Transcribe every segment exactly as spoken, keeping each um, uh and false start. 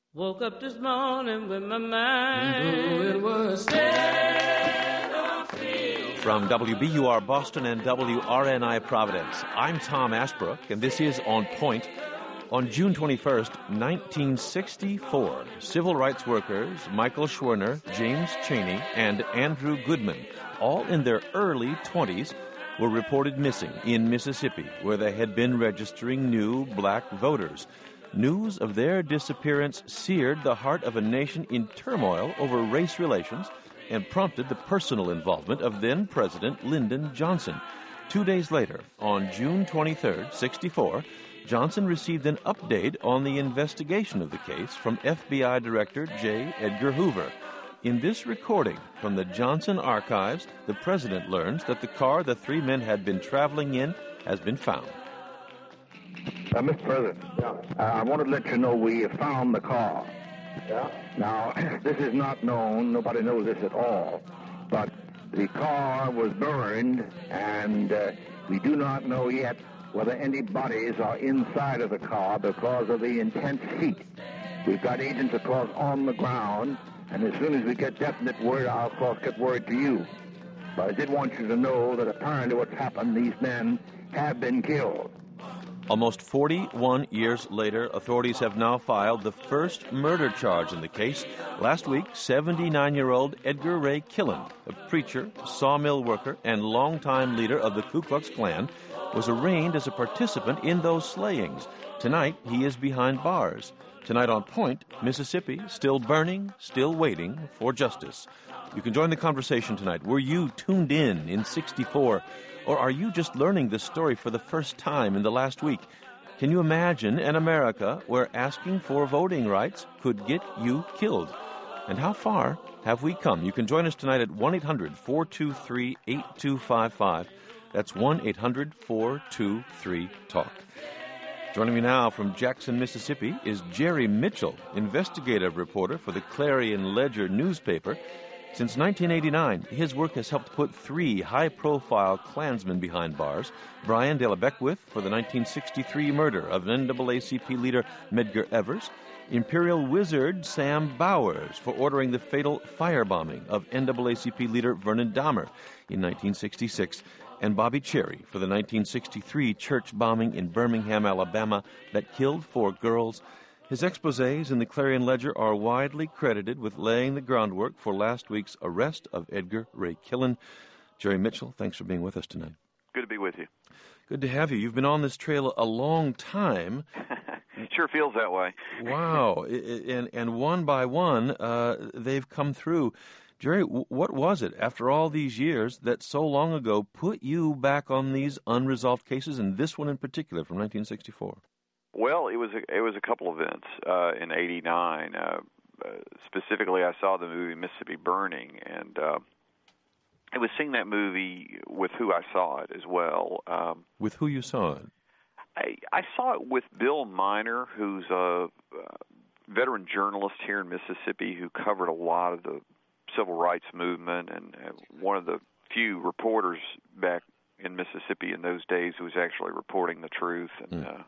Woke up this morning with my mind. It was set on free. From W B U R Boston and W R N I Providence, I'm Tom Ashbrook, and this is On Point. On June twenty-first, nineteen sixty-four, civil rights workers Michael Schwerner, James Chaney, and Andrew Goodman, all in their early twenties, were reported missing in Mississippi, where they had been registering new black voters. News of their disappearance seared the heart of a nation in turmoil over race relations and prompted the personal involvement of then-President Lyndon Johnson. Two days later, on June twenty-third, sixty-four, Johnson received an update on the investigation of the case from F B I Director J. Edgar Hoover. In this recording from the Johnson archives, the president learns that the car the three men had been traveling in has been found. Uh, Mister President, yeah. uh, I wanted to let you know we have found the car. Yeah. Now, this is not known. Nobody knows this at all. But the car was burned, and uh, we do not know yet whether any bodies are inside of the car because of the intense heat. We've got agents, of course, on the ground, and as soon as we get definite word, I'll, of course, get word to you. But I did want you to know that apparently what's happened, these men have been killed. Almost forty-one years later, authorities have now filed the first murder charge in the case. Last week, seventy-nine-year-old Edgar Ray Killen, a preacher, sawmill worker, and longtime leader of the Ku Klux Klan, was arraigned as a participant in those slayings. Tonight, he is behind bars. Tonight on Point, Mississippi, still burning, still waiting for justice. You can join the conversation tonight. Were you tuned in in sixty-four? Or are you just learning this story for the first time in the last week? Can you imagine an America where asking for voting rights could get you killed? And how far have we come? You can join us tonight at one eight hundred four two three eight two five five. That's one eight hundred four two three talk. Joining me now from Jackson, Mississippi, is Jerry Mitchell, investigative reporter for the Clarion Ledger newspaper. Since nineteen eighty-nine, his work has helped put three high-profile Klansmen behind bars: Brian De La Beckwith for the nineteen sixty-three murder of N double A C P leader Medgar Evers, Imperial Wizard Sam Bowers for ordering the fatal firebombing of N double A C P leader Vernon Dahmer in nineteen sixty-six, and Bobby Cherry for the nineteen sixty-three church bombing in Birmingham, Alabama that killed four girls. His exposés in the Clarion Ledger are widely credited with laying the groundwork for last week's arrest of Edgar Ray Killen. Jerry Mitchell, thanks for being with us tonight. Good to be with you. Good to have you. You've been on this trail a long time. It sure feels that way. Wow. And, and one by one, uh, they've come through. Jerry, what was it, after all these years, that so long ago put you back on these unresolved cases, and this one in particular from nineteen sixty-four? Well, it was a, it was a couple events uh, in eighty-nine. Uh, uh, specifically, I saw the movie Mississippi Burning, and uh, it was seeing that movie with who I saw it as well. Um, with who you saw it? I, I saw it with Bill Miner, who's a, a veteran journalist here in Mississippi who covered a lot of the civil rights movement, and uh, one of the few reporters back in Mississippi in those days who was actually reporting the truth. And mm. uh,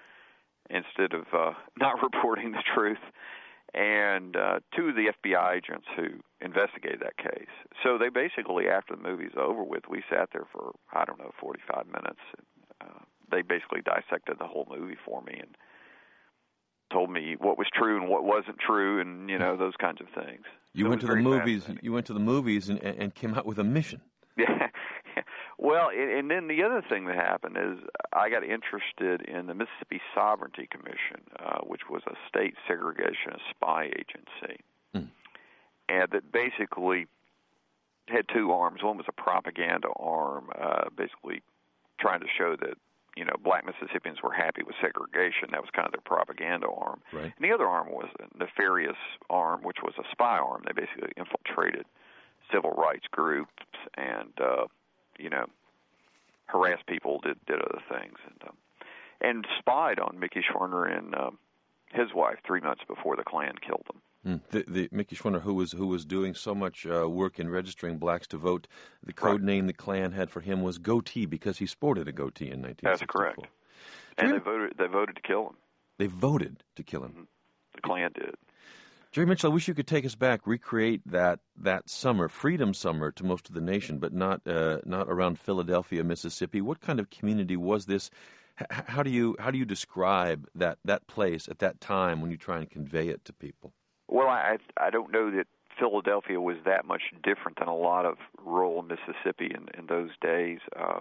instead of uh, not reporting the truth, and uh, two of the F B I agents who investigated that case. So they basically, after the movie's over with, we sat there for, I don't know, forty-five minutes. And, uh, they basically dissected the whole movie for me and told me what was true and what wasn't true, and, you know, those kinds of things. You so went to the movies. You went to the movies and, and came out with a mission. Yeah. Well, and then the other thing that happened is I got interested in the Mississippi Sovereignty Commission, uh, which was a state segregationist spy agency, mm. and that basically had two arms. One was a propaganda arm, uh, basically trying to show that, you know, black Mississippians were happy with segregation. That was kind of their propaganda arm. Right. And the other arm was a nefarious arm, which was a spy arm. They basically infiltrated civil rights groups and uh, you know, harassed people, did did other things, and um, and spied on Mickey Schwerner and um, his wife three months before the Klan killed them. Mm. The, the Mickey Schwerner, who was who was doing so much uh, work in registering blacks to vote, the code right. name the Klan had for him was goatee because he sported a goatee in nineteen sixty-four. That's correct. And they voted. They voted to kill him. They voted to kill him. Mm-hmm. The Klan did. Jerry Mitchell, I wish you could take us back, recreate that that summer, Freedom Summer, to most of the nation, but not uh, not around Philadelphia, Mississippi. What kind of community was this? H- how do you how do you describe that, that place at that time when you try and convey it to people? Well, I I don't know that Philadelphia was that much different than a lot of rural Mississippi in, in those days. Uh,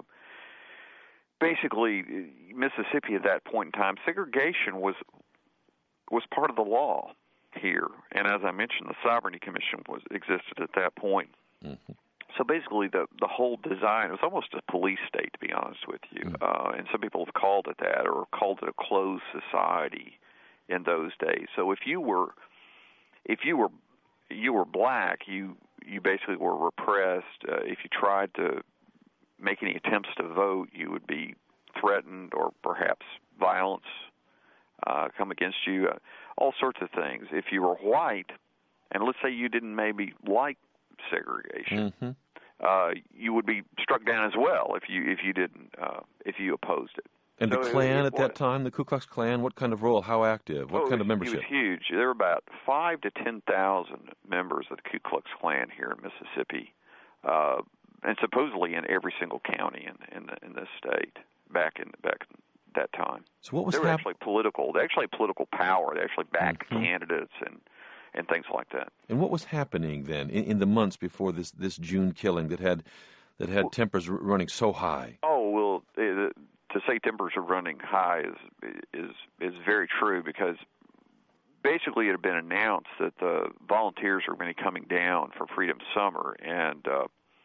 basically, Mississippi at that point in time, segregation was was part of the law here, and as I mentioned, the Sovereignty Commission was existed at that point. Mm-hmm. So basically, the the whole design was almost a police state, to be honest with you. Mm-hmm. Uh, and some people have called it that, or called it a closed society in those days. So if you were if you were you were black, you you basically were repressed. Uh, if you tried to make any attempts to vote, you would be threatened, or perhaps violence uh, come against you. Uh, all sorts of things. If you were white, and let's say you didn't maybe like segregation, mm-hmm. uh, you would be struck down as well if you if you didn't uh, if you opposed it. And so the Klan it, it at that time, the Ku Klux Klan, what kind of role? How active? What oh, kind it of was, membership? It was huge. There were about five to ten thousand members of the Ku Klux Klan here in Mississippi, uh, and supposedly in every single county in in, the, in this state back in back in that time. So what was they were hap- actually political? They actually had political power. They actually backed mm-hmm. candidates and. and things like that. And what was happening then in, in the months before this, this June killing that had that had well, tempers r- running so high? Oh well, it, to say tempers are running high is is is very true, because basically it had been announced that the volunteers were going to be coming down for Freedom Summer, and uh,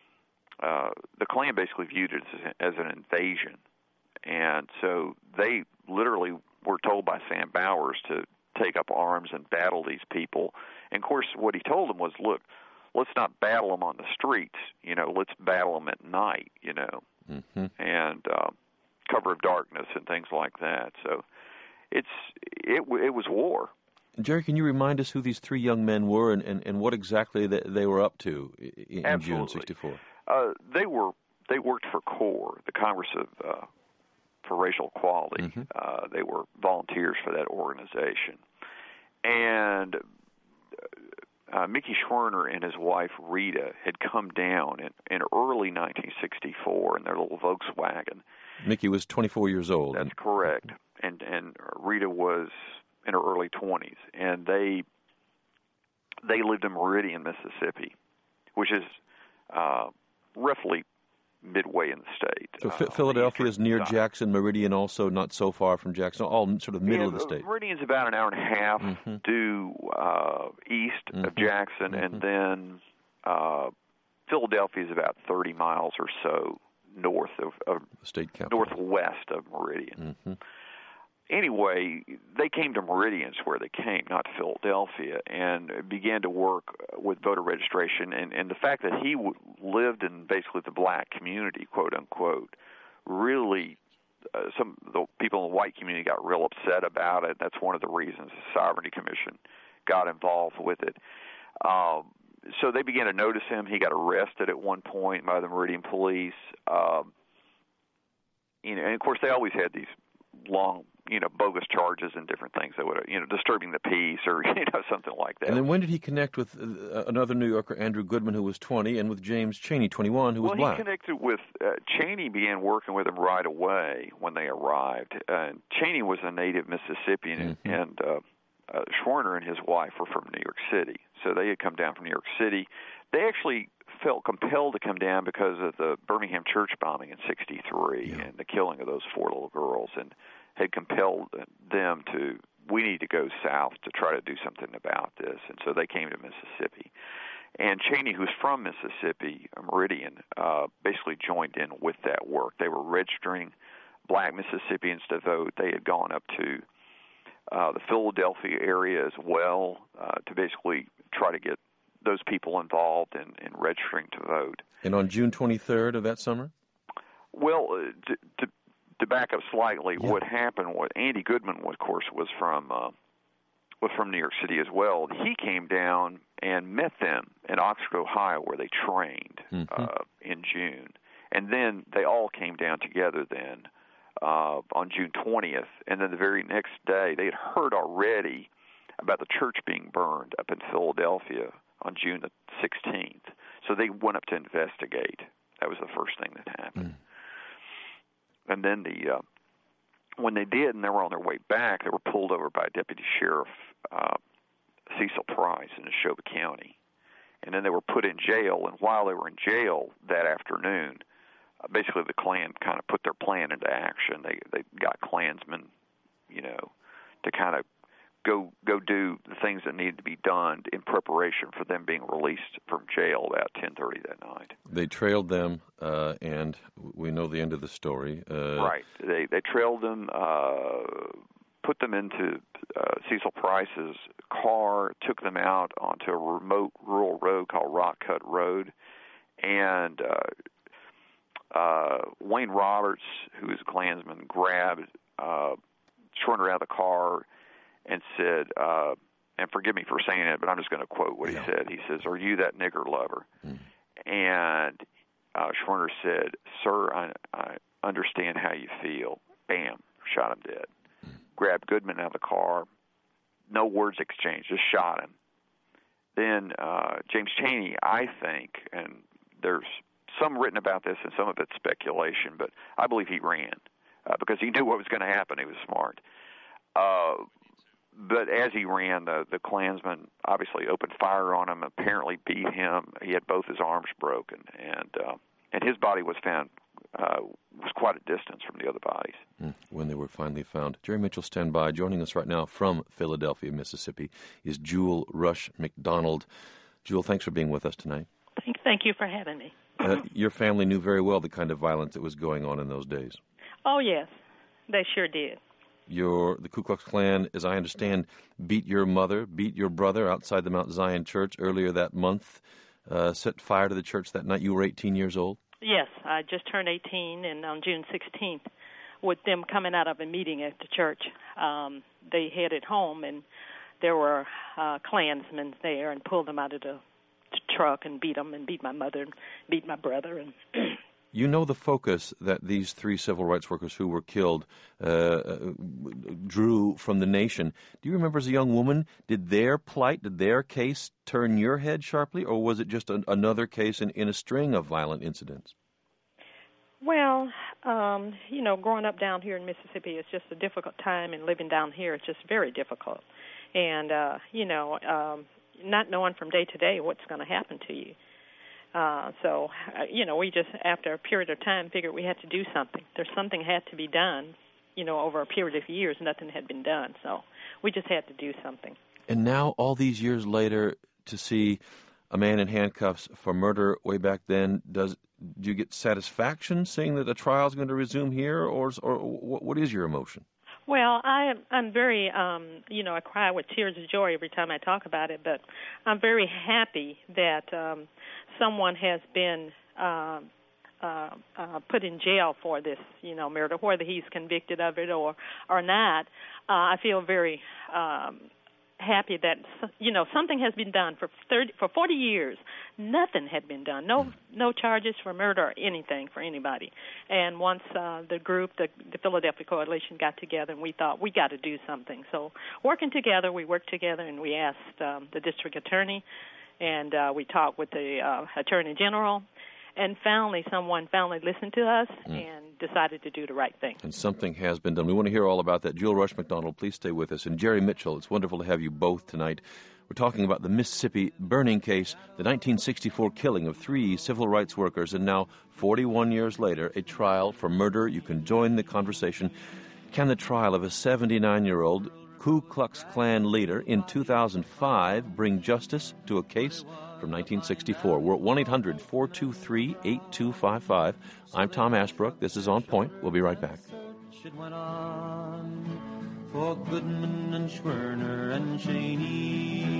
uh, the Klan basically viewed it as, as an invasion, and so they literally were told by Sam Bowers to take up arms and battle these people. And, of course, what he told them was, look, let's not battle them on the streets. You know, let's battle them at night, you know, mm-hmm. and uh, cover of darkness and things like that. So it's it, it was war. Jerry, can you remind us who these three young men were and, and, and what exactly they, they were up to in, in June sixty-four? Uh, they were they worked for CORE, the Congress of uh, for Racial Equality. Mm-hmm. Uh, they were volunteers for that organization. And uh, Mickey Schwerner and his wife Rita had come down in, in early nineteen sixty-four in their little Volkswagen. Mickey was twenty-four years old. That's and... correct. And and Rita was in her early twenties. And they they lived in Meridian, Mississippi, which is uh, roughly midway in the state. So uh, Philadelphia is near side. Jackson, Meridian also not so far from Jackson, all sort of middle yeah, of the state. Meridian's about an hour and a half mm-hmm. due uh, east mm-hmm. of Jackson, mm-hmm. and then uh, Philadelphia is about thirty miles or so north of, of the state capital. northwest of Meridian. Mm-hmm. Anyway, they came to Meridian, is where they came, not to Philadelphia, and began to work with voter registration. And, and the fact that he w- lived in basically the black community, quote unquote, really, uh, some the people in the white community got real upset about it. That's one of the reasons the Sovereignty Commission got involved with it. Um, so they began to notice him. He got arrested at one point by the Meridian police. Um, you know, and of course, they always had these long, you know, bogus charges and different things that would, you know, disturbing the peace or, you know, something like that. And then when did he connect with uh, another New Yorker, Andrew Goodman, who was twenty, and with James Chaney, twenty-one, who was well, black? Well, he connected with, uh, Chaney began working with him right away when they arrived. Uh, Chaney was a native Mississippian, mm-hmm. and uh, uh, Schwerner and his wife were from New York City. So they had come down from New York City. They actually felt compelled to come down because of the Birmingham church bombing in sixty-three yeah. and the killing of those four little girls, and had compelled them to, we need to go south to try to do something about this. And so they came to Mississippi. And Chaney, who's from Mississippi, Meridian, uh, basically joined in with that work. They were registering black Mississippians to vote. They had gone up to uh, the Philadelphia area as well uh, to basically try to get those people involved in, in registering to vote. And on June twenty-third of that summer? Well, uh, to, to To back up slightly, yeah. what happened was Andy Goodman, of course, was from uh, was from New York City as well. He came down and met them in Oxford, Ohio, where they trained mm-hmm. uh, in June, and then they all came down together then uh, on June twentieth. And then the very next day, they had heard already about the church being burned up in Philadelphia on June the sixteenth. So they went up to investigate. That was the first thing that happened. Mm. And then the uh, when they did, and they were on their way back, they were pulled over by Deputy Sheriff uh, Cecil Price in Neshoba County. And then they were put in jail, and while they were in jail that afternoon, uh, basically the Klan kind of put their plan into action. They they got Klansmen, you know, to kind of go go do the things that needed to be done in preparation for them being released from jail about ten thirty that night. They trailed them, uh, and we know the end of the story. Uh, right. They they trailed them, uh, put them into uh, Cecil Price's car, took them out onto a remote rural road called Rock Cut Road, and uh, uh, Wayne Roberts, who is a Klansman, grabbed uh, Schwerner out of the car and said, uh, and forgive me for saying it, but I'm just going to quote what he yeah. said. He says, "Are you that nigger lover?" Mm. And uh, Schwerner said, "Sir, I, I understand how you feel." Bam, shot him dead. Mm. Grabbed Goodman out of the car. No words exchanged, just shot him. Then uh, James Chaney, I think, and there's some written about this and some of it's speculation, but I believe he ran uh, because he knew what was going to happen. He was smart. Uh, But as he ran, the, the Klansmen obviously opened fire on him, apparently beat him. He had both his arms broken, and uh, and his body was found, uh, was quite a distance from the other bodies. Mm, when they were finally found. Jerry Mitchell, stand by. Joining us right now from Philadelphia, Mississippi, is Jewel Rush McDonald. Jewel, thanks for being with us tonight. Thank, thank you for having me. uh, your family knew very well the kind of violence that was going on in those days. Oh, yes. They sure did. Your the Ku Klux Klan, as I understand, beat your mother, beat your brother outside the Mount Zion Church earlier that month, uh, set fire to the church that night. You were eighteen years old? Yes, I just turned eighteen, and on June sixteenth, with them coming out of a meeting at the church, um, they headed home, and there were uh, Klansmen there and pulled them out of the truck and beat them and beat my mother and beat my brother. And you know the focus that these three civil rights workers who were killed uh, drew from the nation. Do you remember as a young woman, did their plight, did their case turn your head sharply, or was it just an, another case in, in a string of violent incidents? Well, um, you know, growing up down here in Mississippi, it's just a difficult time, and living down here, it's just very difficult. And, uh, you know, um, not knowing from day to day what's going to happen to you. Uh, so, uh, you know, we just, after a period of time, figured we had to do something. There's something had to be done, you know, over a period of years, nothing had been done. So we just had to do something. And now, all these years later, to see a man in handcuffs for murder way back then, does do you get satisfaction seeing that the trial is going to resume here, or, or what is your emotion? Well, I, I'm very, um, you know, I cry with tears of joy every time I talk about it, but I'm very happy that um, someone has been uh, uh, uh, put in jail for this, you know, murder, whether he's convicted of it or, or not. Uh, I feel very um, happy that, you know, something has been done for thirty, for forty years. Nothing had been done. No, no charges for murder or anything for anybody. And once uh, the group, the, the Philadelphia Coalition, got together, and we thought we got to do something. So, working together, we worked together, and we asked um, the district attorney, and uh, we talked with the uh, attorney general. And finally, someone finally listened to us mm. and decided to do the right thing. And something has been done. We want to hear all about that. Jewel Rush McDonald, please stay with us. And Jerry Mitchell, it's wonderful to have you both tonight. We're talking about the Mississippi burning case, the nineteen sixty-four killing of three civil rights workers, and now, forty-one years later, a trial for murder. You can join the conversation. Can the trial of a seventy-nine-year-old Ku Klux Klan leader in two thousand five bring justice to a case from nineteen sixty-four? We're at one eight hundred four two three eight two five five. I'm Tom Ashbrook. This is On Point. We'll be right back. It went on for Goodman and Schwerner and Chaney.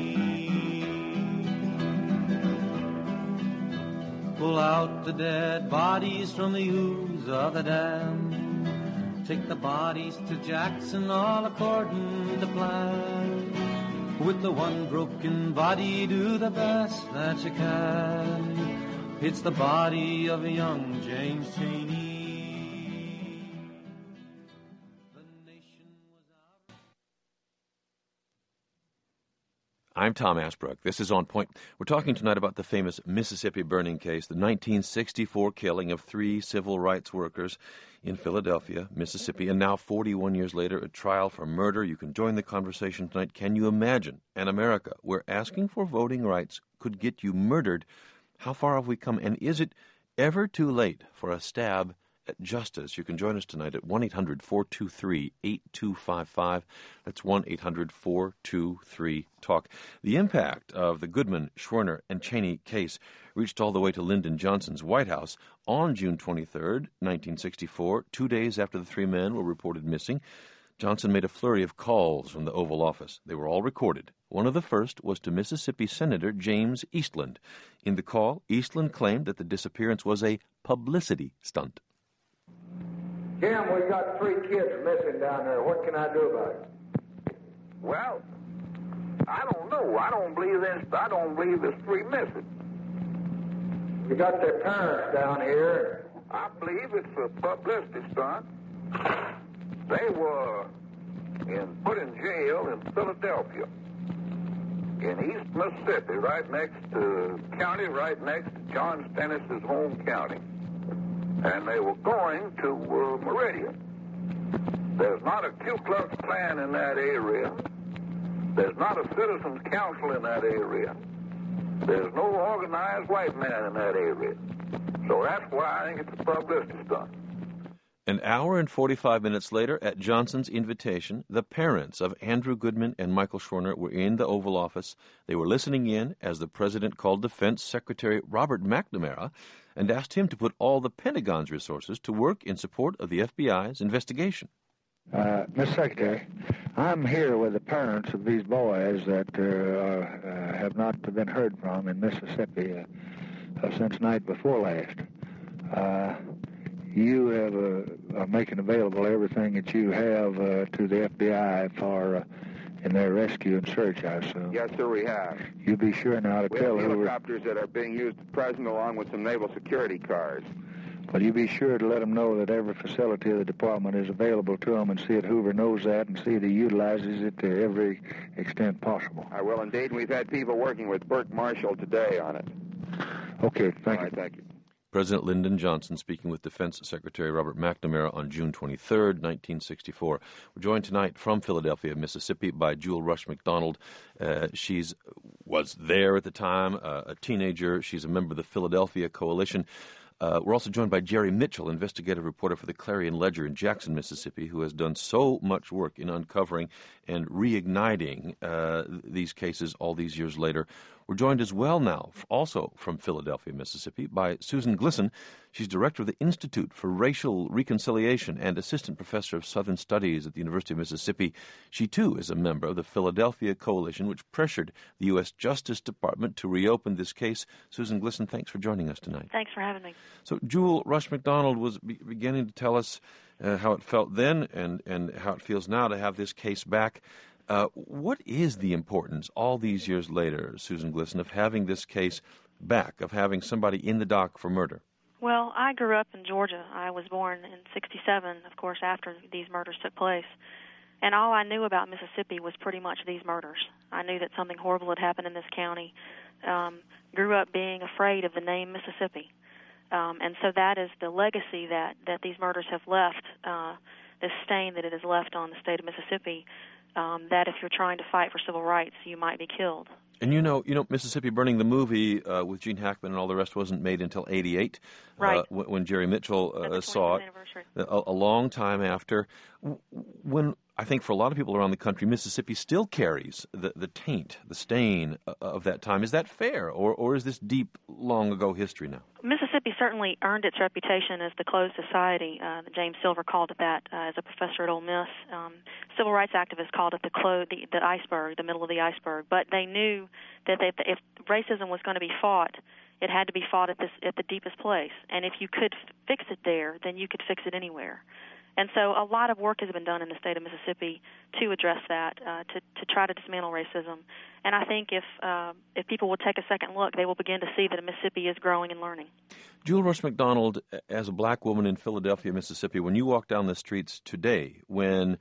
Pull out the dead bodies from the ooze of the dam. Take the bodies to Jackson all according to plan. With the one broken body, do the best that you can. It's the body of young James Chaney. The nation was out. I'm Tom Asbrook. This is On Point. We're talking tonight about the famous Mississippi burning case, the nineteen sixty-four killing of three civil rights workers in Philadelphia, Mississippi, and now forty-one years later, a trial for murder. You can join the conversation tonight. Can you imagine an America where asking for voting rights could get you murdered? How far have we come, and is it ever too late for a stab at justice? You can join us tonight at one eight hundred four two three eight two five five. That's one eight hundred four two three talk. The impact of the Goodman, Schwerner, and Cheney case reached all the way to Lyndon Johnson's White House on June twenty-third, nineteen sixty-four, two days after the three men were reported missing. Johnson made a flurry of calls from the Oval Office. They were all recorded. One of the first was to Mississippi Senator James Eastland. In the call, Eastland claimed that the disappearance was a publicity stunt. Jim, we got three kids missing down there. What can I do about it? Well, I don't know. I don't believe there's, I don't believe there's three missing. We got their parents down here. I believe it's a publicity stunt. They were in, put in jail in Philadelphia, in East Mississippi, right next to county, right next to John Stennis's home county. And they were going to uh, Meridian. There's not a Ku Klux Klan in that area. There's not a citizens council in that area. There's no organized white man in that area. So that's why I think it's a publicity stunt. An hour and forty-five minutes later, at Johnson's invitation, the parents of Andrew Goodman and Michael Schwerner were in the Oval Office. They were listening in as the president called Defense Secretary Robert McNamara and asked him to put all the Pentagon's resources to work in support of the F B I's investigation. Uh, Mister Secretary, I'm here with the parents of these boys that uh, are, uh, have not been heard from in Mississippi uh, uh, since night before last. Uh, you have, uh, are making available everything that you have uh, to the F B I for uh, in their rescue and search, I assume. Yes, sir, we have. You be sure now to We tell have who. helicopters that are being used at present along with some naval security cars. Well, you be sure to let them know that every facility of the department is available to them, and see that Hoover knows that, and see that he utilizes it to every extent possible. I will indeed. We've had people working with Burke Marshall today on it. Okay, thank All you. right, thank you. President Lyndon Johnson speaking with Defense Secretary Robert McNamara on June twenty-third, nineteen sixty-four. We're joined tonight from Philadelphia, Mississippi, by Jewel Rush McDonald. Uh, she's was there at the time, uh, a teenager. She's a member of the Philadelphia Coalition. Uh, we're also joined by Jerry Mitchell, investigative reporter for the Clarion Ledger in Jackson, Mississippi, who has done so much work in uncovering and reigniting uh, these cases all these years later. We're joined as well now, also from Philadelphia, Mississippi, by Susan Glisson. She's director of the Institute for Racial Reconciliation and assistant professor of Southern Studies at the University of Mississippi. She, too, is a member of the Philadelphia Coalition, which pressured the U S Justice Department to reopen this case. Susan Glisson, thanks for joining us tonight. Thanks for having me. So Jewel Rush McDonald was be- beginning to tell us uh, how it felt then and, and how it feels now to have this case back. Uh, what is the importance, all these years later, Susan Glisson, of having this case back, of having somebody in the dock for murder? Well, I grew up in Georgia. I was born in sixty-seven, of course, after these murders took place. And all I knew about Mississippi was pretty much these murders. I knew that something horrible had happened in this county. Um, grew up being afraid of the name Mississippi. Um, and so that is the legacy that, that these murders have left, uh, this stain that it has left on the state of Mississippi, um, that if you're trying to fight for civil rights, you might be killed. And you know, you know, Mississippi Burning, the movie uh, with Gene Hackman and all the rest, wasn't made until eighty-eight, right. uh, w- when Jerry Mitchell uh, saw it, anniversary. a, a long time after. When I think for a lot of people around the country, Mississippi still carries the, the taint, the stain of that time. Is that fair, or or is this deep, long ago history now? Mississippi certainly earned its reputation as the closed society. Uh, James Silver called it that uh, as a professor at Ole Miss. Um, civil rights activists called it the, clo- the the iceberg, the middle of the iceberg. But they knew that they, if racism was going to be fought, it had to be fought at this at the deepest place. And if you could f- fix it there, then you could fix it anywhere. And so a lot of work has been done in the state of Mississippi to address that, uh, to, to try to dismantle racism. And I think if uh, if people will take a second look, they will begin to see that Mississippi is growing and learning. Jewel Rush McDonald, as a black woman in Philadelphia, Mississippi, when you walk down the streets today, when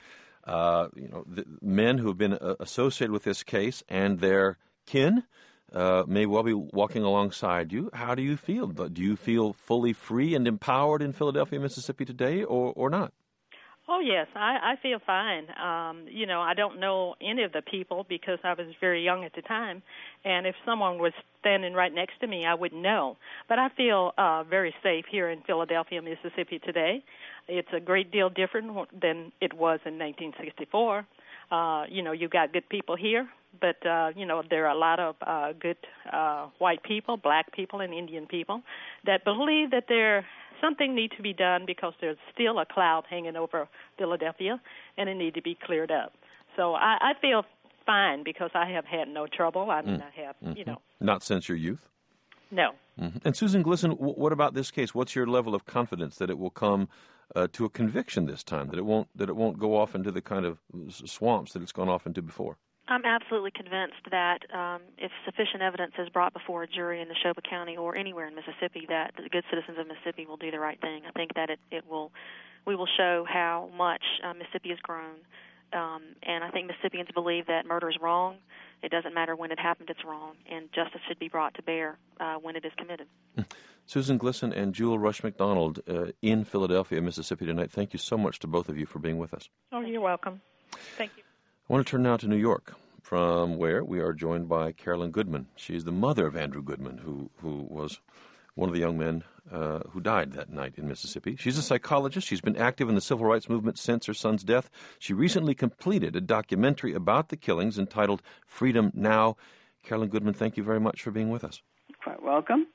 uh, you know, the men who have been uh, associated with this case and their kin uh, may well be walking alongside you. How do you feel? Do you feel fully free and empowered in Philadelphia, Mississippi today, or, or not? Oh, yes, I, I feel fine. Um, you know, I don't know any of the people because I was very young at the time, and if someone was standing right next to me, I wouldn't know. But I feel uh, very safe here in Philadelphia, Mississippi today. It's a great deal different than it was in nineteen sixty-four. Uh, you know, you got good people here, but, uh, you know, there are a lot of uh, good uh, white people, black people, and Indian people that believe that they're something needs to be done because there's still a cloud hanging over Philadelphia, and it needs to be cleared up. So I, I feel fine because I have had no trouble. I mean, mm. I have, mm-hmm. you know. Not since your youth? No. Mm-hmm. And Susan Glisson, w- what about this case? What's your level of confidence that it will come uh, to a conviction this time, that it won't that it won't go off into the kind of swamps that it's gone off into before? I'm absolutely convinced that um, if sufficient evidence is brought before a jury in Neshoba County or anywhere in Mississippi, that the good citizens of Mississippi will do the right thing. I think that it, it will, we will show how much uh, Mississippi has grown, um, and I think Mississippians believe that murder is wrong. It doesn't matter when it happened; it's wrong, and justice should be brought to bear uh, when it is committed. Susan Glisson and Jewel Rush McDonald uh, in Philadelphia, Mississippi tonight. Thank you so much to both of you for being with us. Oh, you're welcome. Thank you. I want to turn now to New York, from where we are joined by Carolyn Goodman. She's the mother of Andrew Goodman, who who was one of the young men uh, who died that night in Mississippi. She's a psychologist. She's been active in the civil rights movement since her son's death. She recently completed a documentary about the killings entitled Freedom Now. Carolyn Goodman, thank you very much for being with us. Quite welcome.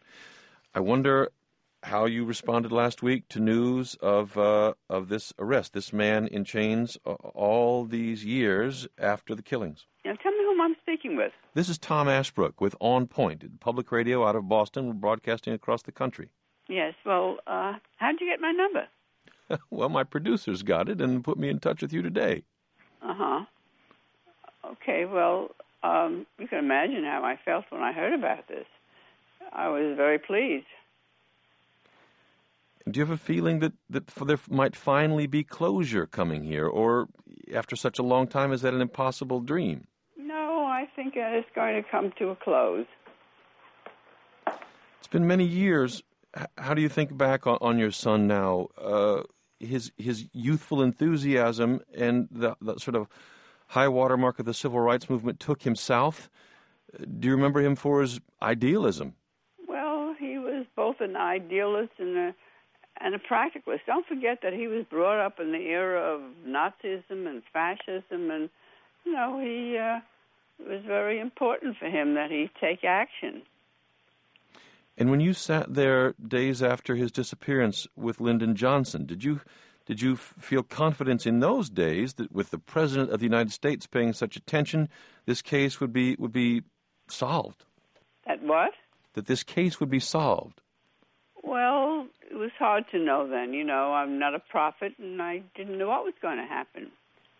I wonder how you responded last week to news of uh, of this arrest, this man in chains uh, all these years after the killings. Now, tell me whom I'm speaking with. This is Tom Ashbrook with On Point, public radio out of Boston. We're broadcasting across the country. Yes, well, uh, how did you get my number? Well, my producers got it and put me in touch with you today. Uh-huh. Okay, well, um, you can imagine how I felt when I heard about this. I was very pleased. Do you have a feeling that, that there might finally be closure coming here, or after such a long time, is that an impossible dream? No, I think it's going to come to a close. It's been many years. How do you think back on, on your son now? Uh, his his youthful enthusiasm and the, the sort of high watermark of the civil rights movement took him south. Do you remember him for his idealism? Well, he was both an idealist and a and a practicalist. Don't forget that he was brought up in the era of Nazism and fascism, and, you know, he uh, it was very important for him that he take action. And when you sat there days after his disappearance with Lyndon Johnson, did you did you feel confidence in those days that with the President of the United States paying such attention, this case would be would be solved? That what? That this case would be solved? Well, it was hard to know then. You know, I'm not a prophet, and I didn't know what was going to happen.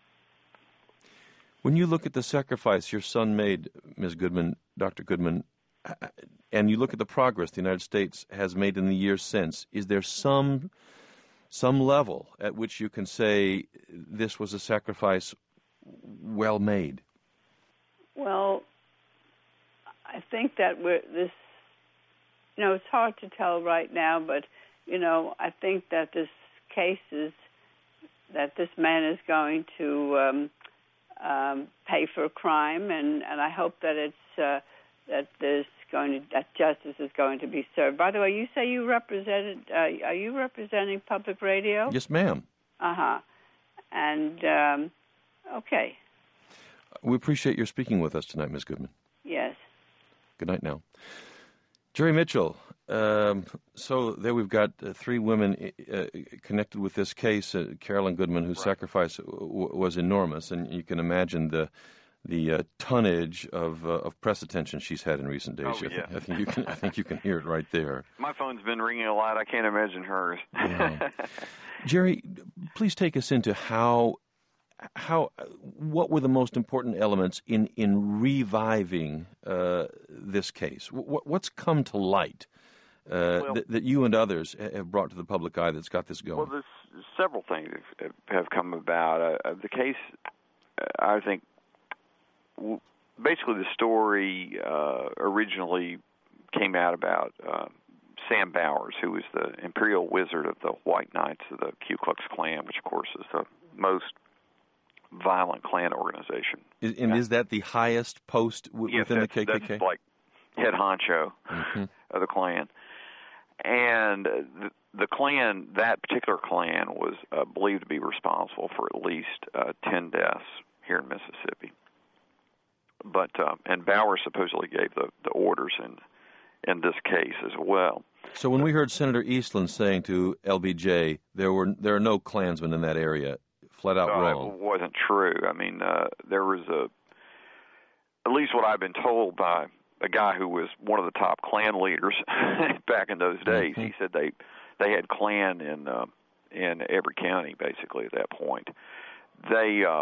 When you look at the sacrifice your son made, Miz Goodman, Doctor Goodman, and you look at the progress the United States has made in the years since, is there some some level at which you can say this was a sacrifice well made? Well, I think that we're this. You know, it's hard to tell right now, but, you know, I think that this case is, that this man is going to um, um, pay for a crime, and, and I hope that it's, uh, that there's going to, that justice is going to be served. By the way, you say you represented, uh, are you representing public radio? Yes, ma'am. Uh-huh. And, um, okay. We appreciate your speaking with us tonight, Miz Goodman. Yes. Good night now. Jerry Mitchell, um, so there we've got uh, three women uh, connected with this case. Uh, Carolyn Goodman, whose right. sacrifice w- was enormous, and you can imagine the the uh, tonnage of uh, of press attention she's had in recent days. Oh, I, th- yeah. I think you can I think you can hear it right there. My phone's been ringing a lot. I can't imagine hers. Yeah. Jerry, please take us into how. How? What were the most important elements in in reviving uh, this case? What, what's come to light uh, well, that, that you and others have brought to the public eye that's got this going? Well, this several things have, have come about. Uh, the case, uh, I think, w- basically the story uh, originally came out about uh, Sam Bowers, who was the Imperial Wizard of the White Knights of the Ku Klux Klan, which, of course, is the most violent Klan organization. Is, and is that the highest post w- yes, within the that's, K K K? That's like head honcho mm-hmm. of the Klan. And the, the Klan, that particular Klan, was uh, believed to be responsible for at least uh, ten deaths here in Mississippi. But uh, and Bowers supposedly gave the, the orders in in this case as well. So when we heard Senator Eastland saying to L B J, there were there are no Klansmen in that area, flat out uh, wrong. It wasn't true. I mean, uh, there was a, at least what I've been told by a guy who was one of the top Klan leaders back in those days. Mm-hmm. He said they they had Klan in uh, in every county basically at that point. They uh,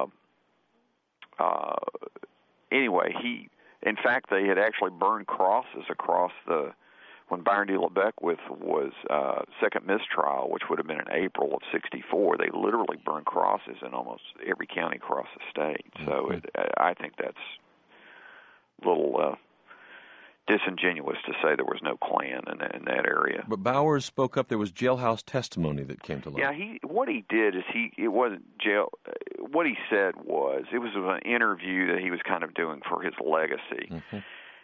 uh, anyway, he in fact they had actually burned crosses across the when Byron D. LeBeckwith was uh, second mistrial, which would have been in April of sixty-four. They literally burned crosses in almost every county across the state. Mm-hmm. So it, I think that's a little uh, disingenuous to say there was no Klan in, in that area. But Bowers spoke up. There was jailhouse testimony that came to light. Yeah, he what he did is he it wasn't jail. What he said was it was an interview that he was kind of doing for his legacy. Mm-hmm.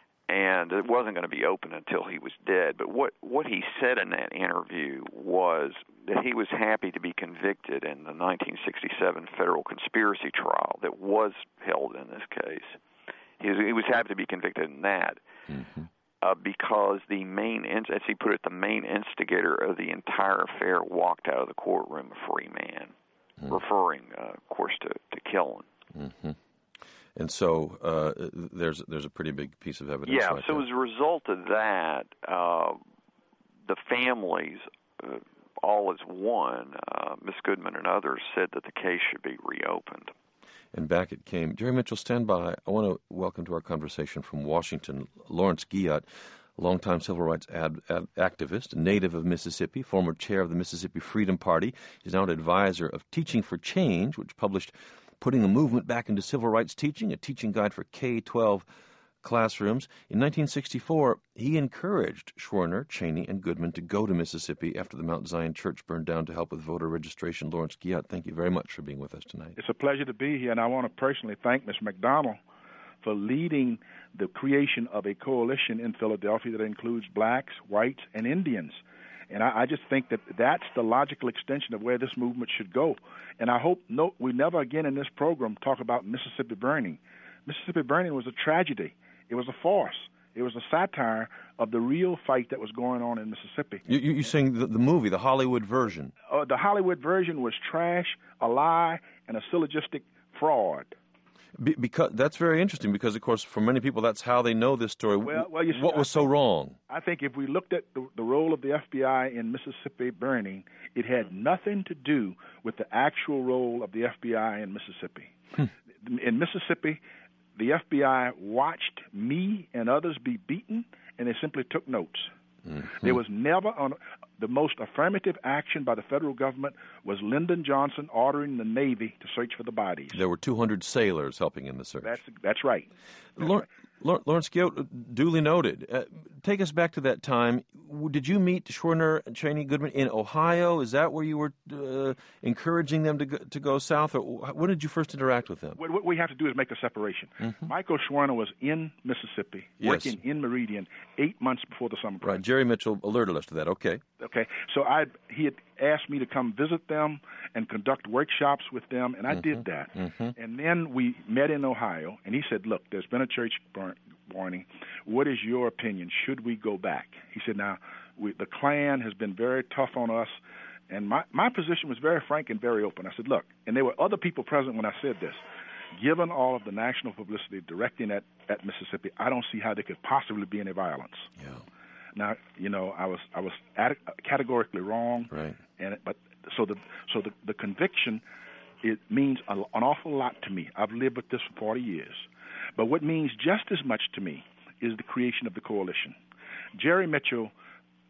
And it wasn't going to be open until he was dead. But what, what he said in that interview was that he was happy to be convicted in the nineteen sixty-seven federal conspiracy trial that was held in this case. He was, he was happy to be convicted in that mm-hmm. uh, because the main, as he put it, the main instigator of the entire affair walked out of the courtroom a free man, mm-hmm. referring, uh, of course, to, to Killen. Mm-hmm. And so uh, there's there's a pretty big piece of evidence. Yeah, right so there. as a result of that, uh, the families, uh, all as one, uh, Miss Goodman and others, said that the case should be reopened. And back it came. Jerry Mitchell, stand by. I want to welcome to our conversation from Washington, Lawrence Guyot, a longtime civil rights ad, ad, activist, native of Mississippi, former chair of the Mississippi Freedom Party. He's now an advisor of Teaching for Change, which published Putting a Movement Back into Civil Rights Teaching, a teaching guide for K twelve classrooms. In nineteen sixty-four, he encouraged Schwerner, Cheney, and Goodman to go to Mississippi after the Mount Zion Church burned down to help with voter registration. Lawrence Guyot, thank you very much for being with us tonight. It's a pleasure to be here, and I want to personally thank Mister McDonald for leading the creation of a coalition in Philadelphia that includes blacks, whites, and Indians. And I, I just think that that's the logical extension of where this movement should go. And I hope no, we never again in this program talk about Mississippi burning. Mississippi burning was a tragedy. It was a farce. It was a satire of the real fight that was going on in Mississippi. You, you, you're saying the, the movie, the Hollywood version? Uh, the Hollywood version was trash, a lie, and a syllogistic fraud. Be, because that's very interesting because, of course, for many people, that's how they know this story. Well, well, you see, what was so wrong? I think if we looked at the, the role of the F B I in Mississippi burning, it had nothing to do with the actual role of the F B I in Mississippi. Hmm. In Mississippi, the F B I watched me and others be beaten, and they simply took notes. Mm-hmm. There was never on the most affirmative action by the federal government was Lyndon Johnson ordering the Navy to search for the bodies. There were two hundred sailors helping in the search. That's that's right. That's Lawrence, right. Lawrence Guyot, duly noted. Uh, take us back to that time. Did you meet Schwerner and Cheney Goodman in Ohio? Is that where you were uh, encouraging them to go, to go south? Or when did you first interact with them? What we have to do is make a separation. Mm-hmm. Michael Schwerner was in Mississippi, yes. working in Meridian, eight months before the summer project. Right. Jerry Mitchell alerted us to that. Okay. Okay. So I he had asked me to come visit them and conduct workshops with them, and I mm-hmm. did that. Mm-hmm. And then we met in Ohio, and he said, look, there's been a church burn, burning. What is your opinion? Should we go back? He said, now, we, the Klan has been very tough on us, and my, my position was very frank and very open. I said, look, and there were other people present when I said this. Given all of the national publicity directing at, at Mississippi, I don't see how there could possibly be any violence. Yeah. Now, you know, I was I was ad- categorically wrong, right? And but so the so the, the conviction, it means a, an awful lot to me. I've lived with this for forty years, but what means just as much to me is the creation of the coalition. Jerry Mitchell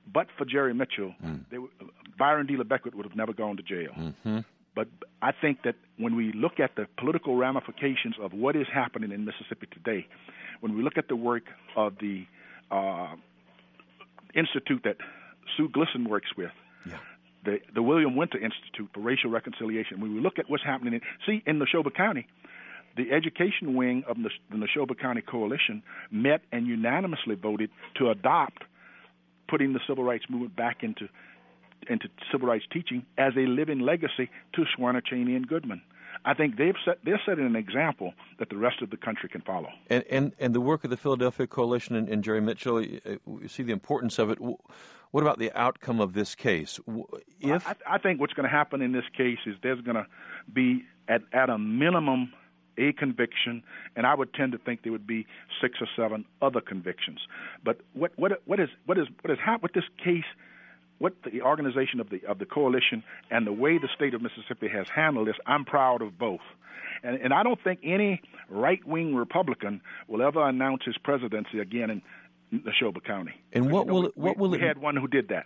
but for Jerry Mitchell, mm. they, Byron D. LeBeckwood would have never gone to jail. Mm-hmm. But I think that when we look at the political ramifications of what is happening in Mississippi today, when we look at the work of the uh, institute that Sue Glisson works with, yeah. the, the William Winter Institute for Racial Reconciliation, when we look at what's happening in, see, in Neshoba County, the education wing of the Neshoba County Coalition met and unanimously voted to adopt putting the civil rights movement back into into civil rights teaching as a living legacy to Schwerner, Cheney, and Goodman. I think they've set they're setting an example that the rest of the country can follow. And and, and the work of the Philadelphia Coalition and, and Jerry Mitchell, you, you see the importance of it. What about the outcome of this case? If I, I think what's going to happen in this case is there's going to be at at a minimum a conviction, and I would tend to think there would be six or seven other convictions. But what what what is what is what has happened with this case? What the organization of the of the coalition and the way the state of Mississippi has handled this, I'm proud of both. And, and I don't think any right-wing Republican will ever announce his presidency again in Neshoba County. And what you know, will we, it, what will we it? We had one who did that.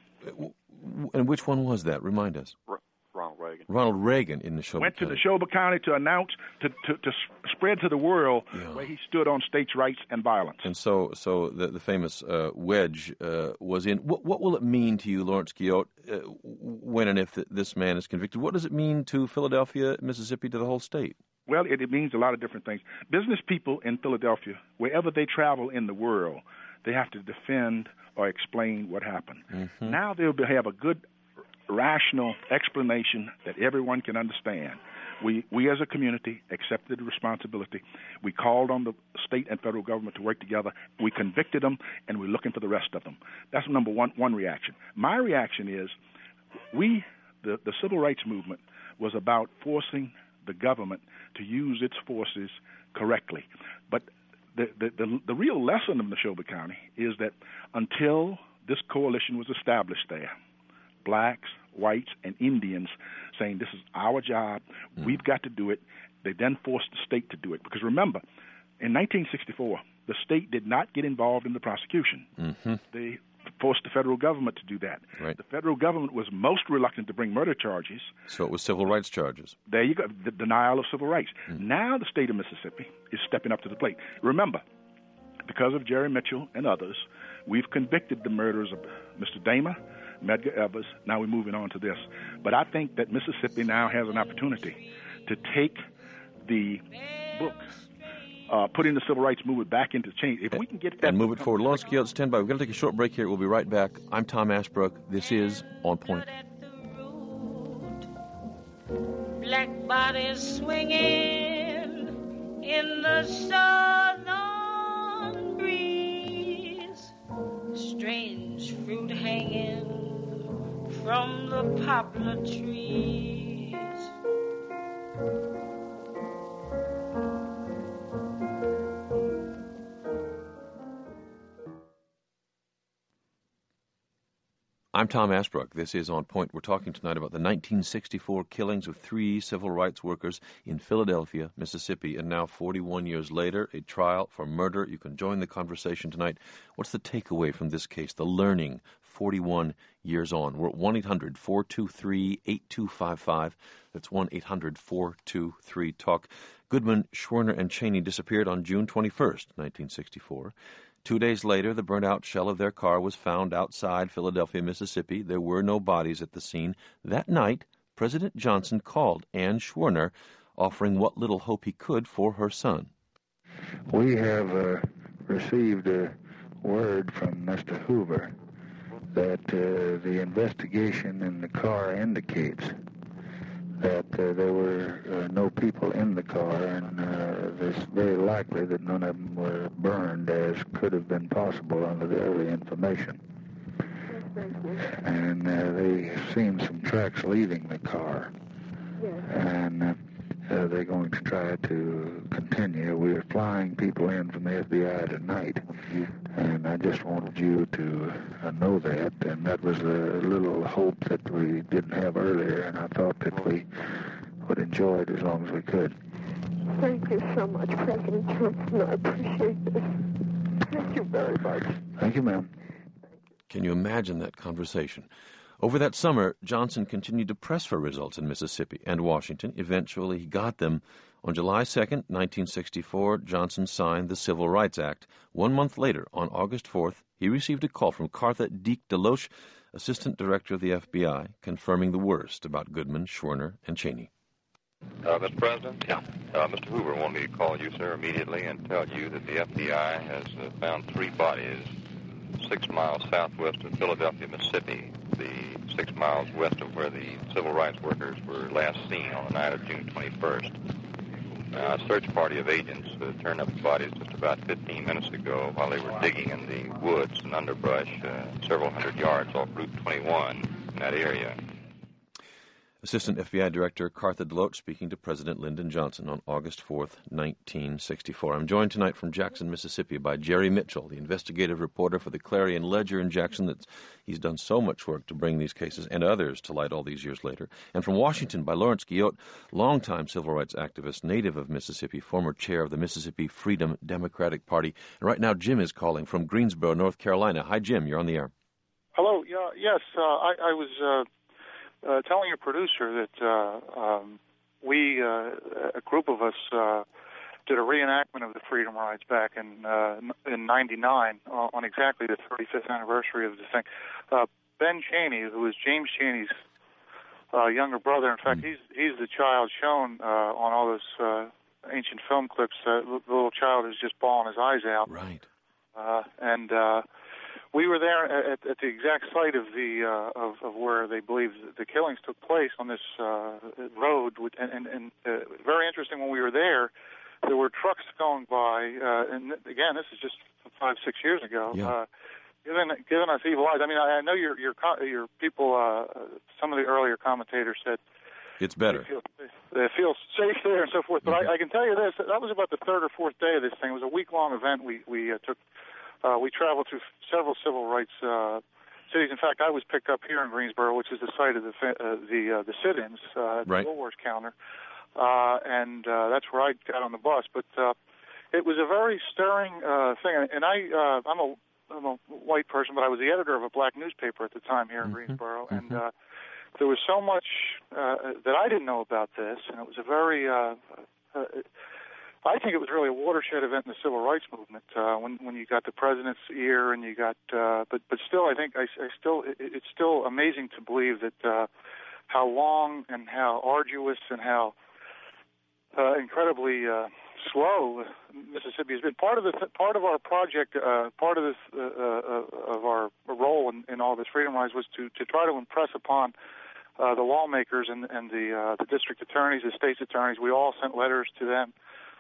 And which one was that? Remind us. Ronald Reagan. Ronald Reagan in Neshoba Went County. to Neshoba County to announce, to, to, to spread to the world yeah. where he stood on states' rights and violence. And so so the, the famous uh, wedge uh, was in. What, what will it mean to you, Lawrence Guyot, uh, when and if this man is convicted? What does it mean to Philadelphia, Mississippi, to the whole state? Well, it, it means a lot of different things. Business people in Philadelphia, wherever they travel in the world, they have to defend or explain what happened. Mm-hmm. Now they'll have a good rational explanation that everyone can understand. We we as a community accepted the responsibility. We called on the state and federal government to work together. We convicted them, and we're looking for the rest of them. That's number one one reaction. My reaction is we, the, the civil rights movement, was about forcing the government to use its forces correctly. But the, the, the, the real lesson of Neshoba County is that until this coalition was established there, blacks, whites, and Indians saying this is our job, mm. we've got to do it. They then forced the state to do it. Because remember, in nineteen sixty-four, the state did not get involved in the prosecution. Mm-hmm. They forced the federal government to do that. Right. The federal government was most reluctant to bring murder charges. So it was civil rights charges. There you go, the denial of civil rights. Mm. Now the state of Mississippi is stepping up to the plate. Remember, because of Jerry Mitchell and others, we've convicted the murderers of Mister Damer, Medgar Evers. Now we're moving on to this. But I think that Mississippi now has an opportunity to take the book, uh, putting the civil rights movement back into change. If we can get that... And move it forward. Lawrence Guyot, stand by. We're going to take a short break here. We'll be right back. I'm Tom Ashbrook. This is On Point. Black bodies swinging in the southern breeze, strange fruit hanging from the poplar trees. I'm Tom Ashbrook. This is On Point. We're talking tonight about the nineteen sixty-four killings of three civil rights workers in Philadelphia, Mississippi, and now forty-one years later, a trial for murder. You can join the conversation tonight. What's the takeaway from this case, the learning forty-one years on? We're at one eight hundred four two three eight two five five. That's one eight hundred four two three talk. Goodman, Schwerner, and Cheney disappeared on June twenty-first, nineteen sixty-four. Two days later, the burnt-out shell of their car was found outside Philadelphia, Mississippi. There were no bodies at the scene. That night, President Johnson called Ann Schwerner, offering what little hope he could for her son. We have uh, received a word from Mister Hoover that uh, the investigation in the car indicates that uh, there were uh, no people in the car, and uh, it's very likely that none of them were burned, as could have been possible under the early information. And uh, they seen some tracks leaving the car, and uh, uh, they're going to try to continue. We're flying people in from the F B I tonight, and I just wanted you to uh, know that, and that was a little hope that we didn't have earlier, and I thought that we would enjoy it as long as we could. Thank you so much, President Johnson. I appreciate this. Thank you very much. Thank you, ma'am. Can you imagine that conversation? Over that summer, Johnson continued to press for results in Mississippi and Washington. Eventually, he got them. On July second, nineteen sixty-four, Johnson signed the Civil Rights Act. One month later, on August fourth, he received a call from Cartha Deke DeLoach, Assistant Director of the F B I, confirming the worst about Goodman, Schwerner, and Cheney. Uh, Mister President? Yeah. Uh, Mister Hoover wanted me to call you, sir, immediately and tell you that the F B I has uh, found three bodies six miles southwest of Philadelphia, Mississippi, the six miles west of where the civil rights workers were last seen on the night of June twenty-first. Uh, a search party of agents uh, turned up the bodies just about fifteen minutes ago while they were digging in the woods and underbrush uh, several hundred yards off Route twenty-one in that area. Assistant F B I Director Cartha DeLoach speaking to President Lyndon Johnson on August fourth, nineteen sixty-four. I'm joined tonight from Jackson, Mississippi by Jerry Mitchell, the investigative reporter for the Clarion Ledger in Jackson. That's, he's done so much work to bring these cases and others to light all these years later. And from Washington by Lawrence Guillotte, longtime civil rights activist, native of Mississippi, former chair of the Mississippi Freedom Democratic Party. And right now Jim is calling from Greensboro, North Carolina. Hi, Jim. You're on the air. Hello. Yeah, yes, uh, I, I was... Uh... Uh, telling your producer that uh, um, we, uh, a group of us, uh, did a reenactment of the Freedom Rides back in uh, in ninety-nine uh, on exactly the thirty-fifth anniversary of the thing. Uh, Ben Cheney, who is James Cheney's uh, younger brother, in fact, he's he's the child shown uh, on all those uh, ancient film clips. Uh, the little child is just bawling his eyes out. Right. Uh, and uh, we were there at, at the exact site of the uh, of, of where they believe the killings took place on this uh, road. With, and and, and uh, very interesting, when we were there, there were trucks going by. Uh, and again, this is just five, six years ago. Yeah. Uh, giving giving us evil eyes. I mean, I, I know your your your people. Uh, some of the earlier commentators said it's better. They feel, they feel safe there and so forth. But mm-hmm. I, I can tell you this: that was about the third or fourth day of this thing. It was a week long event. We we uh, took. Uh, we traveled through several civil rights uh, cities. In fact, I was picked up here in Greensboro, which is the site of the uh, the uh, the sit-ins uh, at right. the Woolworths counter, uh, and uh, that's where I got on the bus. But uh, it was a very stirring uh, thing. And I, uh, I'm a I'm a white person, but I was the editor of a black newspaper at the time here in mm-hmm. Greensboro, mm-hmm. and uh, there was so much uh, that I didn't know about this, and it was a very uh, uh, I think it was really a watershed event in the civil rights movement uh, when when you got the president's ear and you got, uh, but but still, I think I, I still it, it's still amazing to believe that uh, how long and how arduous and how uh, incredibly uh, slow Mississippi has been. Part of the part of our project, uh, part of this uh, uh, of our role in, in all this freedom rides was to to try to impress upon uh, the lawmakers and and the uh, the district attorneys, the state's attorneys. We all sent letters to them.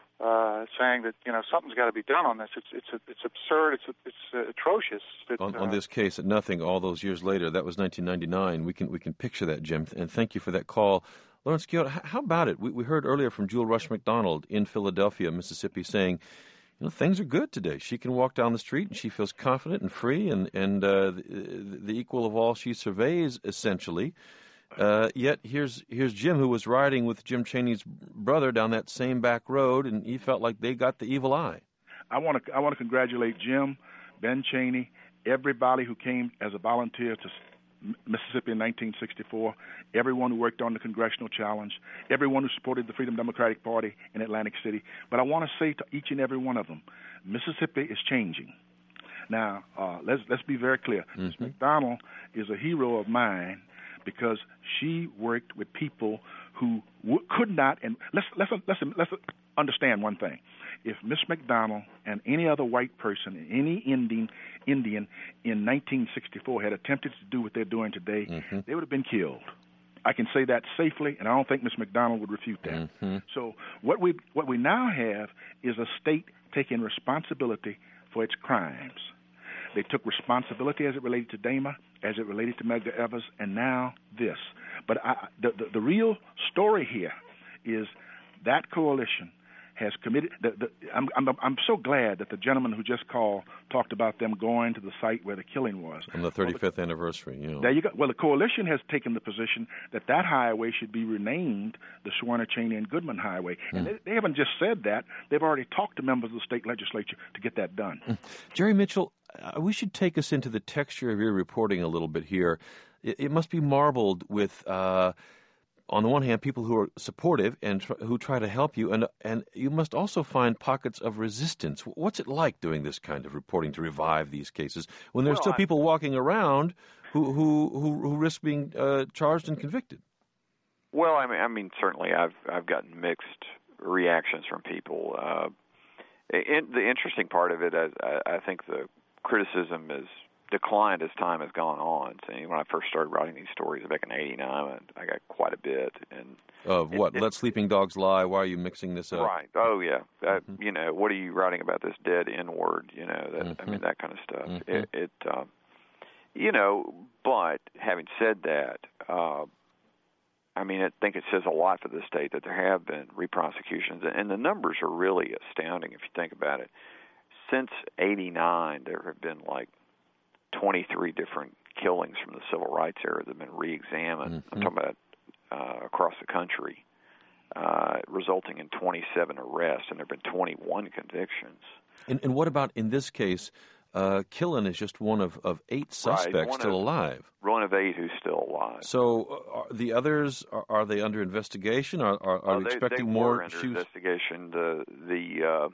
Uh, saying that you know something's got to be done on this. It's it's it's absurd. It's it's uh, atrocious. That, on, uh, on this case, at nothing. All those years later, that was nineteen ninety-nine. We can we can picture that, Jim. And thank you for that call, Lawrence Guillotte. How about it? We we heard earlier from Jewel Rush McDonald in Philadelphia, Mississippi, saying, you know, things are good today. She can walk down the street and she feels confident and free, and and uh, the, the equal of all she surveys, essentially. Uh, yet here's here's Jim, who was riding with Jim Cheney's brother down that same back road, and he felt like they got the evil eye. I want to I want to congratulate Jim, Ben Cheney, everybody who came as a volunteer to Mississippi in nineteen sixty-four, everyone who worked on the congressional challenge, everyone who supported the Freedom Democratic Party in Atlantic City. But I want to say to each and every one of them, Mississippi is changing. Now, uh, let's let's be very clear. Mm-hmm. Miz McDonald is a hero of mine, because she worked with people who w- could not, and let's let's let's let's understand one thing: if Miss McDonald and any other white person, any Indian Indian in nineteen sixty-four had attempted to do what they're doing today, mm-hmm. they would have been killed. I can say that safely, and I don't think Miss McDonald would refute that. Mm-hmm. So what we what we now have is a state taking responsibility for its crimes. They took responsibility as it related to Dama, as it related to Medgar Evers, and now this. But I, the, the, the real story here is that coalition has committed. The, the, I'm, I'm, I'm so glad that the gentleman who just called talked about them going to the site where the killing was. On the thirty-fifth well, the, anniversary, you know. There you go. Well, the coalition has taken the position that that highway should be renamed the Schwerner, Cheney, and Goodman Highway. Mm. And they, they haven't just said that. They've already talked to members of the state legislature to get that done. Mm. Jerry Mitchell, I wish you'd take us into the texture of your reporting a little bit here. It, it must be marbled with, uh, on the one hand, people who are supportive and tr- who try to help you, and and you must also find pockets of resistance. What's it like doing this kind of reporting to revive these cases when there's Well, still I- people walking around who who who, who risk being uh, charged and convicted? Well, I mean, I mean, certainly, I've I've gotten mixed reactions from people. Uh, in, the interesting part of it, I, I think the criticism has declined as time has gone on. So when I first started writing these stories back in eighty-nine, I got quite a bit. And Of what? it, Let sleeping dogs lie. Why are you mixing this up? Right. Oh, yeah. That, Mm-hmm. You know, what are you writing about this dead N-word? You know, that Mm-hmm. I mean, that kind of stuff. Mm-hmm. It, it um, you know, but having said that, uh, I mean, I think it says a lot for the state that there have been re-prosecutions, and the numbers are really astounding if you think about it. Since eighty-nine, there have been like twenty-three different killings from the civil rights era that have been re-examined. Mm-hmm. I'm talking about uh, across the country, uh, resulting in twenty-seven arrests, and there have been twenty-one convictions. And, and what about in this case? Uh, Killen is just one of, of eight suspects right, still of, alive. One of eight who's still alive. So uh, are the others, are, are they under investigation? Are, are, are uh, we they, expecting they more were under shoes? investigation. The the uh,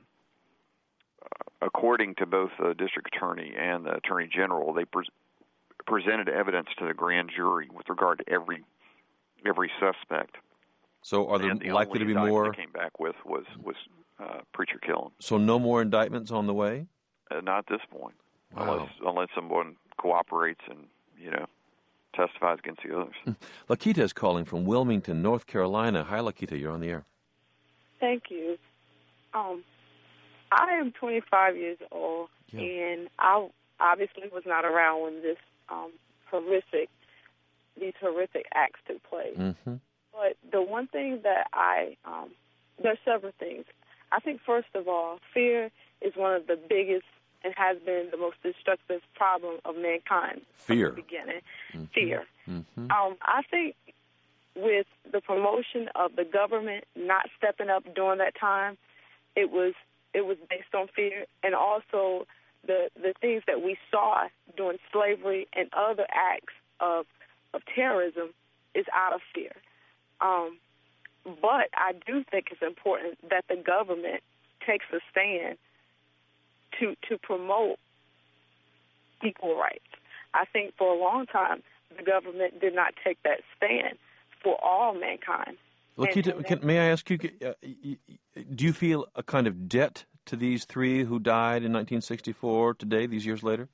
according to both the district attorney and the attorney general, they pre- presented evidence to the grand jury with regard to every every suspect. So are there and the likely to be only more? indictment they came back with was was uh, Preacher Killen. So no more indictments on the way? Uh, not at this point, Wow. unless unless someone cooperates and you know testifies against the others. Lakita is calling from Wilmington, North Carolina. Hi, Lakita. You're on the air. Thank you. Um, I am twenty-five years old, Yeah. and I obviously was not around when this um, horrific, these horrific acts took place. Mm-hmm. But the one thing that I, um, there are several things. I think first of all, fear is one of the biggest and has been the most destructive problem of mankind Fear. from the beginning. Mm-hmm. Fear. Mm-hmm. Um, I think with the promotion of the government not stepping up during that time, it was it was based on fear, and also the the things that we saw during slavery and other acts of of terrorism is out of fear. Um, but I do think it's important that the government takes a stand to to promote equal rights. I think for a long time the government did not take that stand for all mankind. Lakita, and, and can, may I ask you, uh, do you feel a kind of debt to these three who died in nineteen sixty-four today, these years later?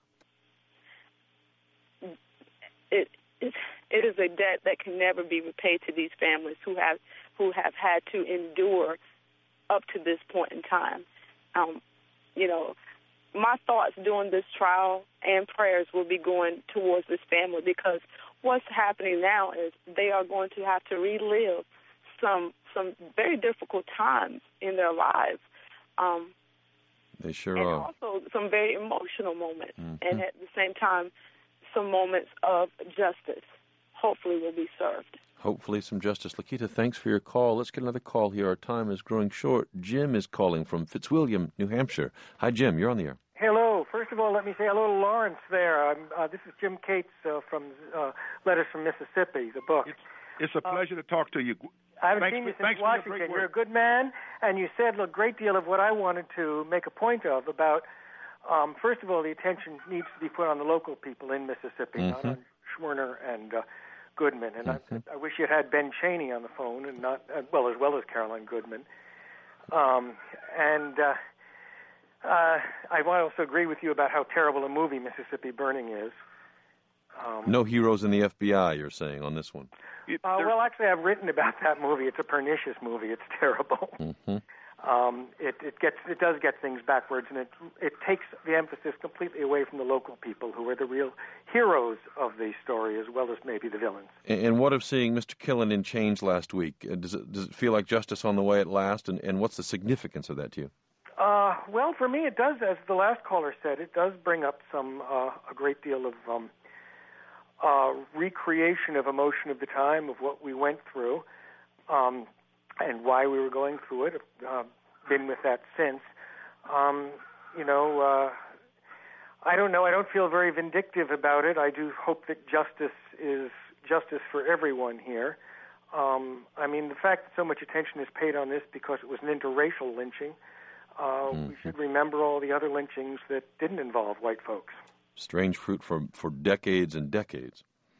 It, it, it is a debt that can never be repaid to these families who have who have had to endure up to this point in time. Um, you know, my thoughts during this trial and prayers will be going towards this family, because what's happening now is they are going to have to relive some some very difficult times in their lives. Um, They sure and are. also some very emotional moments, Mhm. and at the same time, some moments of justice hopefully will be served. Hopefully some justice. Lakita, thanks for your call. Let's get another call here. Our time is growing short. Jim is calling from Fitzwilliam, New Hampshire. Hi, Jim. You're on the air. Hello. First of all, let me say hello to Lawrence there. I'm, uh, this is Jim Cates uh, from uh, Letters from Mississippi, the book. It's, it's a pleasure uh, to talk to you. I haven't thanks seen for, you since Washington. Washington. You're a good man, and you said a great deal of what I wanted to make a point of about, um, first of all, the attention needs to be put on the local people in Mississippi, mm-hmm. not on Schwerner and uh, Goodman. And mm-hmm. I, I wish you had Ben Cheney on the phone, and not uh, well as well as Caroline Goodman. Um, and uh, uh, I want to also agree with you about how terrible a movie Mississippi Burning is. Um, no heroes in the F B I, you're saying, on this one. Uh, well, actually, I've written about that movie. It's a pernicious movie. It's terrible. Mm-hmm. Um, it, it gets, it does get things backwards, and it it takes the emphasis completely away from the local people, who are the real heroes of the story, as well as maybe the villains. And, and what of seeing Mister Killen in chains last week? Does it does it feel like justice on the way at last? And, and what's the significance of that to you? Uh, well, for me, it does. As the last caller said, it does bring up some uh, a great deal of um, uh, recreation of emotion of the time, of what we went through. Um, and why we were going through it. I've uh, been with that since. Um, you know, uh, I don't know. I don't feel very vindictive about it. I do hope that justice is justice for everyone here. Um, I mean, the fact that so much attention is paid on this because it was an interracial lynching, uh, mm-hmm. we should remember all the other lynchings that didn't involve white folks. Strange fruit for, for decades and decades.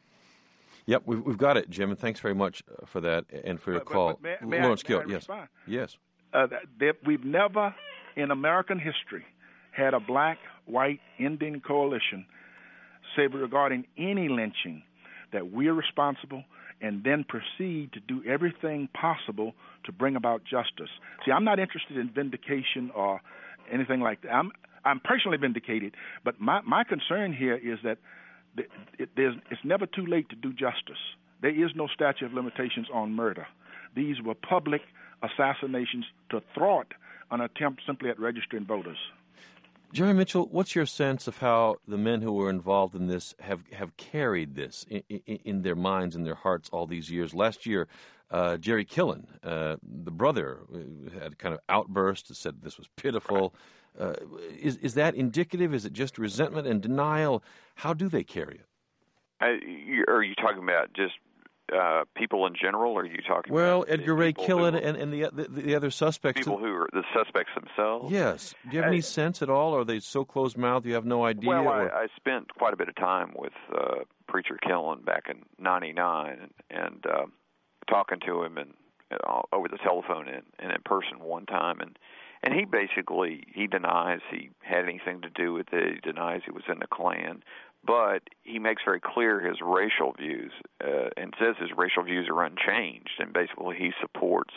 Yep, we've, we've got it, Jim, and thanks very much for that and for your but, call. But, but may, may Lawrence I, may Gilt, I yes. respond? Yes. Uh, that, that we've never, in American history, had a black-white Indian coalition say regarding any lynching that we're responsible and then proceed to do everything possible to bring about justice. See, I'm not interested in vindication or anything like that. I'm I'm personally vindicated, but my, my concern here is that th- it, there's, it's never too late to do justice. There is no statute of limitations on murder. These were public assassinations to thwart an attempt simply at registering voters. Jerry Mitchell, what's your sense of how the men who were involved in this have, have carried this in, in, in their minds and their hearts all these years? Last year, uh, Jerry Killen, uh, the brother, had a kind of outburst, said this was pitiful. Uh, is, is that indicative? Is it just resentment and denial? How do they carry it? Uh, you, are you talking about just uh, people in general, or are you talking well, about Edgar Ray Killen and, and the, the the other suspects? People who are the suspects themselves? Yes. Do you have any uh, sense at all? Or are they so closed-mouthed you have no idea? Well, or? I, I spent quite a bit of time with uh, Preacher Killen back in ninety-nine and, and uh, talking to him and uh, over the telephone and, and in person one time. And, and he basically, he denies he had anything to do with it. He denies he was in the Klan. But he makes very clear his racial views uh, and says his racial views are unchanged. And basically he supports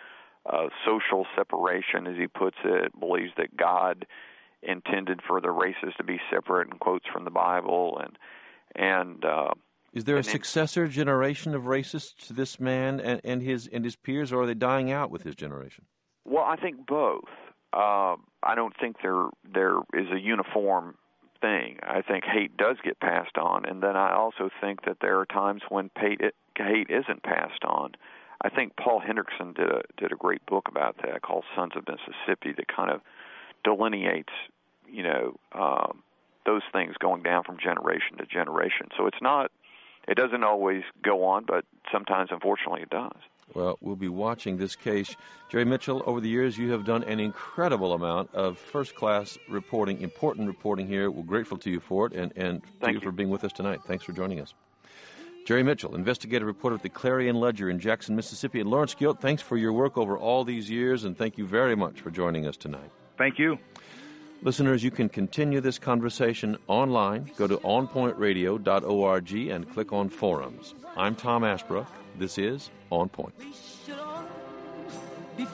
uh, social separation, as he puts it, believes that God intended for the races to be separate, and quotes from the Bible. And and uh, is there a and successor generation of racists to this man and, and his and his peers, or are they dying out with his generation? Well, I think both. Uh, I don't think there there is a uniform thing. I think hate does get passed on, and then I also think that there are times when hate, hate isn't passed on. I think Paul Hendrickson did a did a great book about that called Sons of Mississippi that kind of delineates, you know, um, those things going down from generation to generation. So it's not, it doesn't always go on, but sometimes, unfortunately, it does. Well, we'll be watching this case. Jerry Mitchell, over the years, you have done an incredible amount of first-class reporting, important reporting here. We're grateful to you for it, and, and to you, you for being with us tonight. Thanks for joining us. Jerry Mitchell, investigative reporter at the Clarion Ledger in Jackson, Mississippi. And Lawrence Gilt, thanks for your work over all these years, and thank you very much for joining us tonight. Thank you. Listeners, you can continue this conversation online. Go to on point radio dot org and click on Forums. I'm Tom Ashbrook. This is On Point. We should all be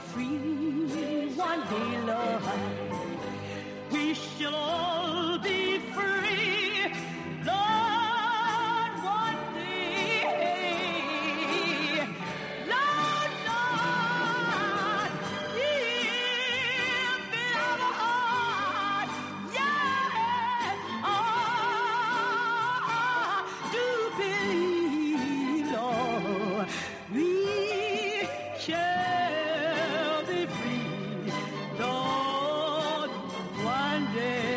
free one day, Lord. We shall all be free, Lord, one day. Lord, Lord, give me our heart, yeah, oh, do believe, Lord. We shall be free, Lord, one day.